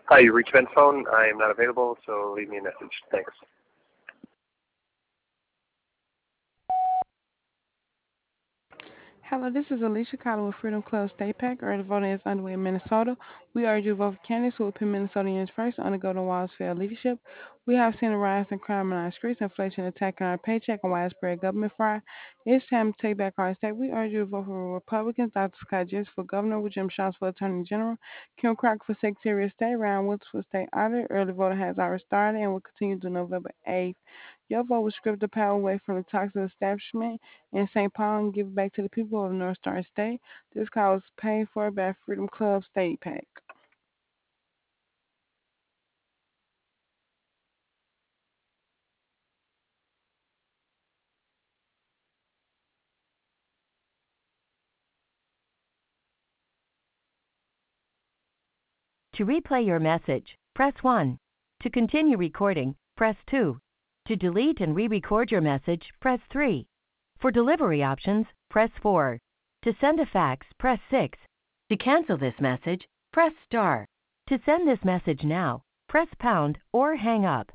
Hi, you reached Ben's phone. I am not available, so leave me a message. Thanks. Hello, this is Alicia calling with Freedom Club State Pack. Early voting is underway in Minnesota. We urge you to vote for candidates who will put Minnesotans first under Golden Wall's fair leadership. We have seen a rise in crime in our streets, inflation attacking our paycheck, and widespread government fraud. It's time to take back our state. We urge you to vote for Republicans, Dr. Scott Jess for governor, Jim Shaw's for attorney general, Kim Crocker for secretary of state, Ryan Woods for state auditor. Early voting has already started and will continue to November 8th. Your vote will strip the power away from the toxic establishment in St. Paul and give it back to the people of North Star State. This call is paid for by Freedom Club State PAC. To replay your message, press 1. To continue recording, press 2. To delete and re-record your message, press 3. For delivery options, press 4. To send a fax, press 6. To cancel this message, press star. To send this message now, press pound or hang up.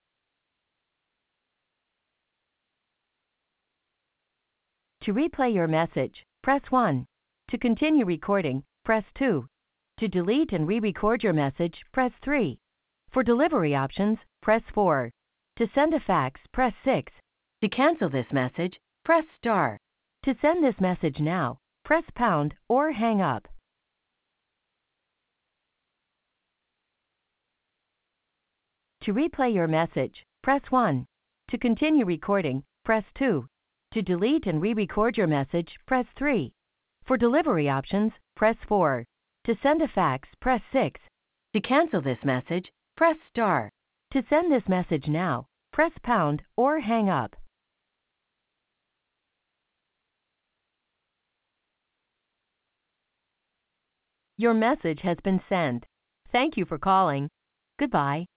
To replay your message, press 1. To continue recording, press 2. To delete and re-record your message, press 3. For delivery options, press 4. To send a fax, press 6. To cancel this message, press star. To send this message now, press pound or hang up. To replay your message, press 1. To continue recording, press 2. To delete and re-record your message, press 3. For delivery options, press 4. To send a fax, press 6. To cancel this message, press star. To send this message now, press pound or hang up. Your message has been sent. Thank you for calling. Goodbye.